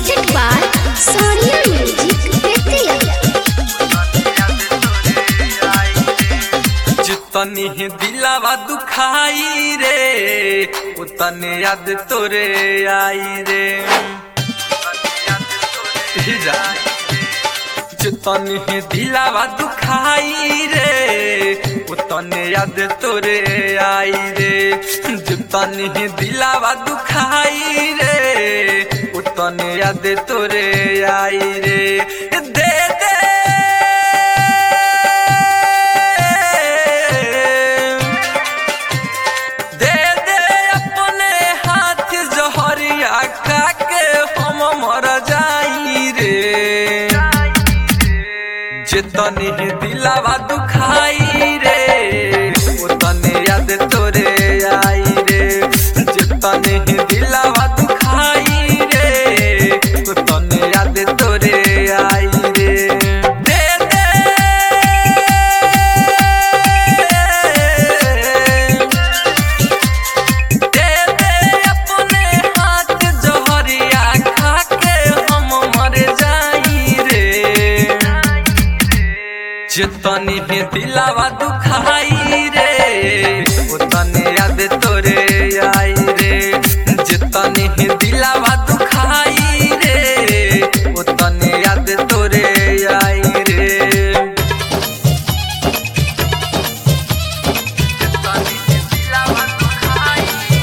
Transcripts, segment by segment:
presented by Sonia Music Bettiya. जितनी ही दिलावा दुखाई रे उतने याद तोरे आई रे। जितनी ही दिलावा दुखाई रे उतने याद तोरे आई रे। जितनी ही दिलावा दुखाई रे उतने याद तोरे आई रे। दे दे दे दे अपने हाथ जहरिया खा के हम मर जाई रे। जितनी ही दिलावा दुखाई रे उतने याद तोरे आई रे। जितनी ही दिलावा दुखाई रे उतने याद तोरे आई रे। दे दे दे दे अपने हाथ जहरिया खा के हम मर जाई रे। जितनी ही दिलावा दुखाई रे उतने याद तोरे आई रे। जितनी ही दिलावा दुखाई रे उतने याद तोरे आई रे। जितनी ही दिलावा दुखाई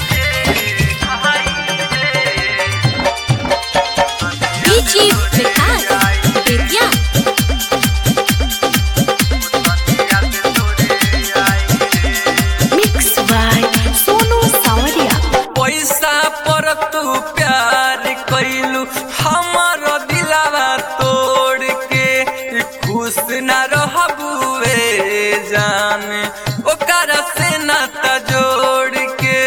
DJ Vikas Bettiya. Mix by Sonu Sawadia. पैसा पर तू प्यार कैलू हमार दिलावा तोड़ के खुश न रहबुए जान ओकर से नाता जोड़ के।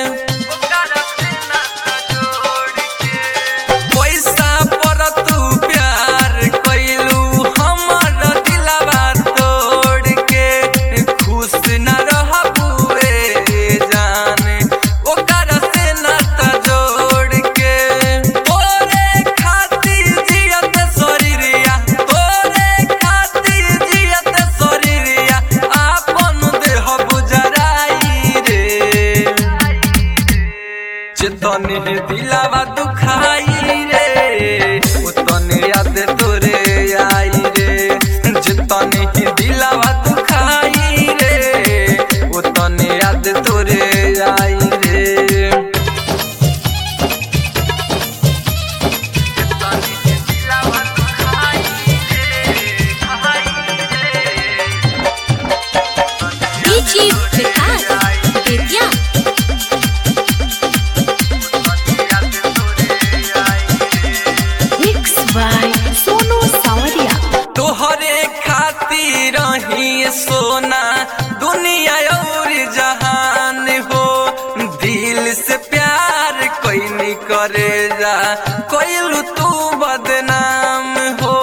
पैसा पर तू प्यार कैलू हमार दिलावा तोड़ के खुश न रहबुए जान ओकर से नाता जोड़ के। तोरे खातिर जियत शरीरिया तोरे खातिर जियत शरीरिया आपन देह बुजराई रे। जितनी ही दिलावा दुखाई रे उतने याद तोरे आई रे। जितनी ही दिलावा दुखाई रे उतने याद तोरे आई रे। जितनी ही दिलावा दुखाई DJ Vikas Bettiya. Mix by Sonu Sawadia. तोहरे खातिर ही सोना दुनिया और जहान हो। दिल से प्यार कोई नहीं करे जा कोई तू बदनाम हो।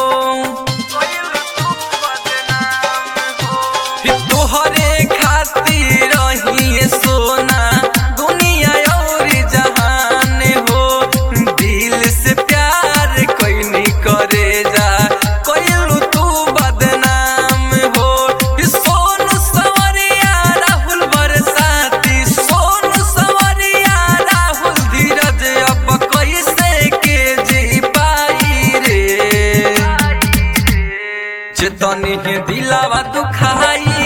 तोहरे खातिर ही सोना दुनिया और जहान हो। दिल से प्यार कोई नहीं करे जा कोई तू बदनाम हो। सोनू सवरिया राहुल बरसाती सोनू सवरिया राहुल धीरज अब कैसे के जी पाई रे। जितनी ही दिलावा दुखाई